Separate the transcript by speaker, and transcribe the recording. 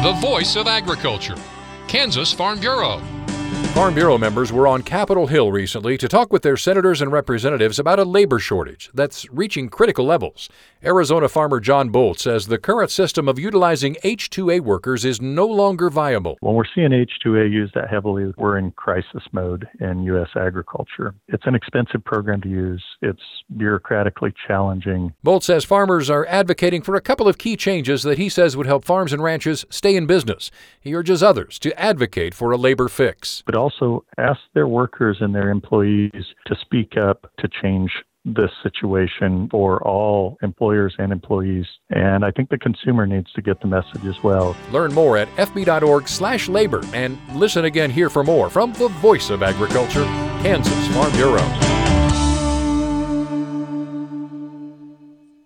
Speaker 1: the voice of agriculture, Kansas Farm Bureau.
Speaker 2: Farm Bureau members were on Capitol Hill recently to talk with their senators and representatives about a labor shortage that's reaching critical levels. Arizona farmer John Bolt says the current system of utilizing H-2A workers is no longer viable.
Speaker 3: When we're seeing H-2A used that heavily, we're in crisis mode in U.S. agriculture. It's an expensive program to use. It's bureaucratically challenging.
Speaker 2: Bolt says farmers are advocating for a couple of key changes that he says would help farms and ranches stay in business. He urges others to advocate for a labor fix.
Speaker 3: But also ask their workers and their employees to speak up to change this situation for all employers and employees. And I think the consumer needs to get the message as well.
Speaker 2: Learn more at fb.org/labor and listen again here for more from the Voice of Agriculture, Kansas Farm Bureau.